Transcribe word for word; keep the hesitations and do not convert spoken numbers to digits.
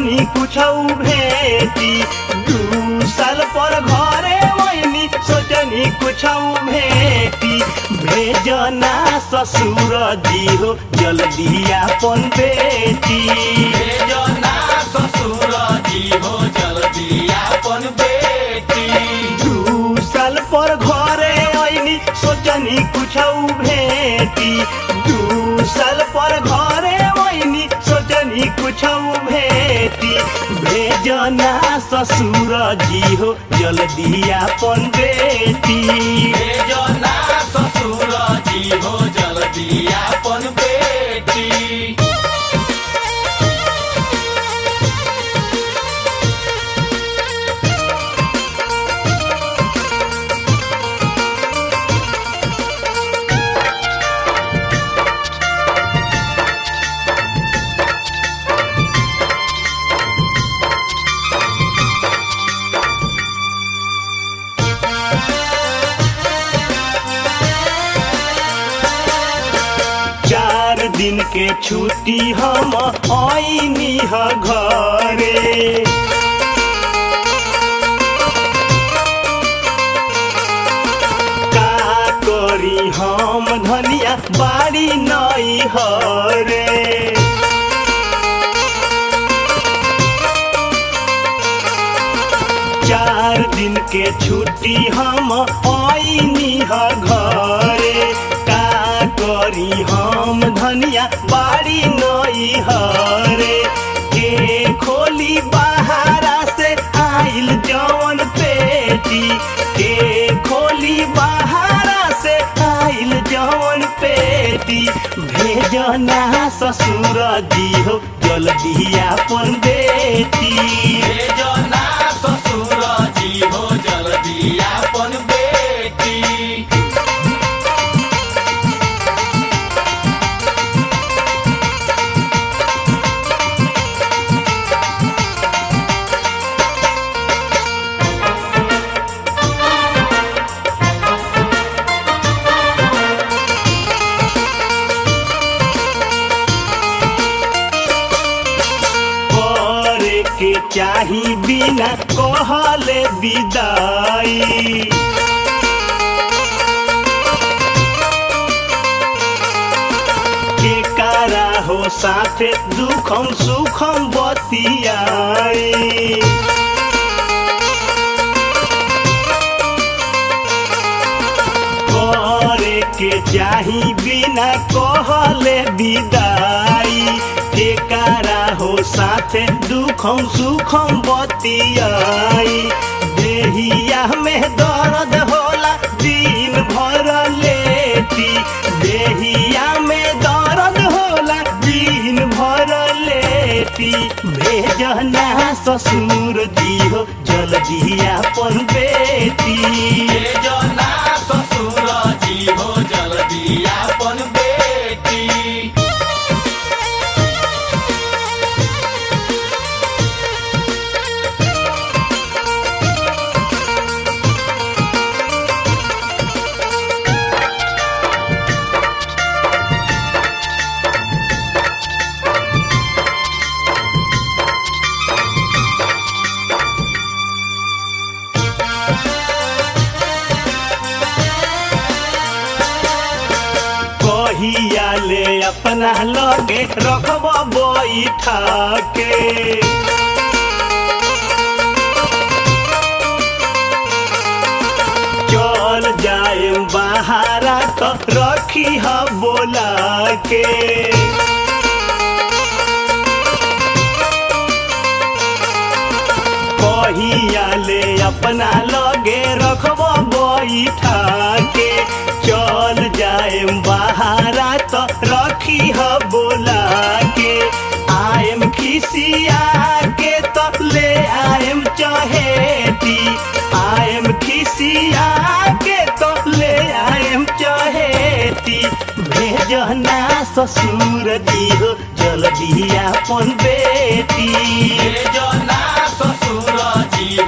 सोचनी कुछ भेटी दू साल पर घरे वही सोचनी कुछ भेटी भेजना ससुर जी हो जल्दी अपन बेटी भेजना ससुर जी हो जल्दी अपन बेटी दू साल पर घरे वही सोचनी कुछ भेटी दू साल पर घरे वही सोचनी कुछ भेटी भेजना ससुर जी हो जल्दी अपन बेटी भेजना ससुर जी हो जल्दी अपन बेटी दिन के छुट्टी हम आईनी ह घरे का करी हम धनिया बाड़ी नई हरे चार दिन के छुट्टी हम आईनी ह घरे करी हम धनिया बाड़ी नई हरे के खोली बाहरा से आइल जवन पेटी के खोली बाहरा से आइल जवन पेटी भेजना ससुर जी हो जल्दी अपन बेटी भेजना ससुर जी हो जल्दी अपन बेटी के चाही बिना कहले विदाई के कारा हो साथे दुखम सुखम बतियाई करे के चाही बिना कहले विदाई के कारा हो साथे दुखम सुखम बतियाई देहिया में दर्द होला दिन भर लेती देहिया में दर्द होला दिन भर लेती भेजना ससुर जी हो जल्दी अपन बेटी भेजना ससुर जी हो जल्दी अपन बेटी कहिया ले अपना लगे रखब बैठा के चल जाए बाहरा तो रखी ह बोला के कहिया ले अपना लगे रखब बैठा के चल जाए बाहरा तो रखी ह बोला के आएम खिसिया के तो ले आएम चहेती आएम खिसिया के तो ले आएम चहेती भेजना ससुर जी हो जल्दी अपन बेटी भेजना ससुर जी